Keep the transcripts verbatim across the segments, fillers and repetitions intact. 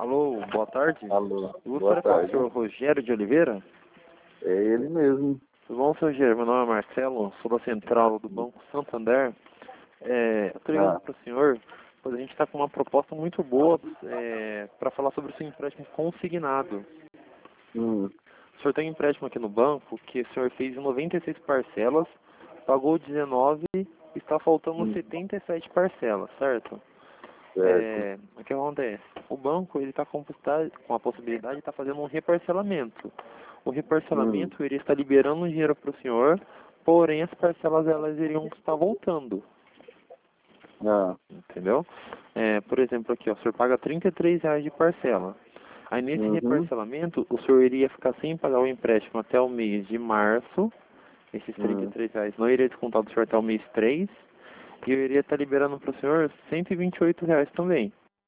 Alô, boa tarde. Alô, Eu boa gostaria de falar com o tarde. senhor Rogério de Oliveira. É ele mesmo. Tudo bom, senhor Rogério? Meu nome é Marcelo, sou da central do Banco Santander. É, eu estou ligando Ah, para o senhor, pois a gente está com uma proposta muito boa é, para falar sobre o seu empréstimo consignado. hum, O senhor tem um empréstimo aqui no banco que o senhor fez em noventa e seis parcelas, pagou dezenove e está faltando hum, setenta e sete parcelas, certo? certo. É, o que acontece? O banco ele está com, possi- com a possibilidade de estar fazendo um reparcelamento. O Hum, reparcelamento iria estar liberando dinheiro para o senhor, porém as parcelas elas iriam estar voltando, ah, entendeu? É, por exemplo, aqui, ó, o senhor paga trinta e três reais de parcela. Aí nesse uhum, reparcelamento, o senhor iria ficar sem pagar o empréstimo até o mês de março. Esses trinta e hum, três reais não iria descontar do senhor até o mês três. E eu iria estar liberando para o senhor cento e vinte e oito reais também.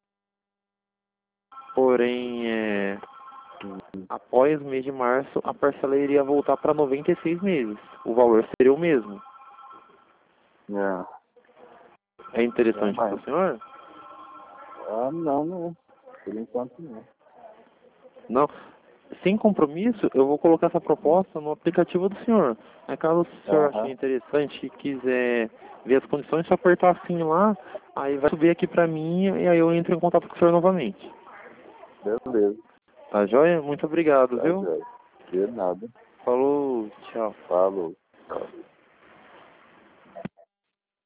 Porém, é, hum, após o mês de março, a parcela iria voltar para noventa e seis meses. O valor seria o mesmo. ah, É é, interessante para mas, o senhor? ah, não, não. Por enquanto não. Não. Sem compromisso, eu vou colocar essa proposta no aplicativo do senhor. Aí, caso o senhor ache Aham, interessante e quiser ver as condições, só apertar assim lá, aí vai subir aqui para mim e aí eu entro em contato com o senhor novamente. beleza. Tá joia? Muito obrigado, Tá, viu? Zé. De nada. Falou, tchau. Falou. Tchau.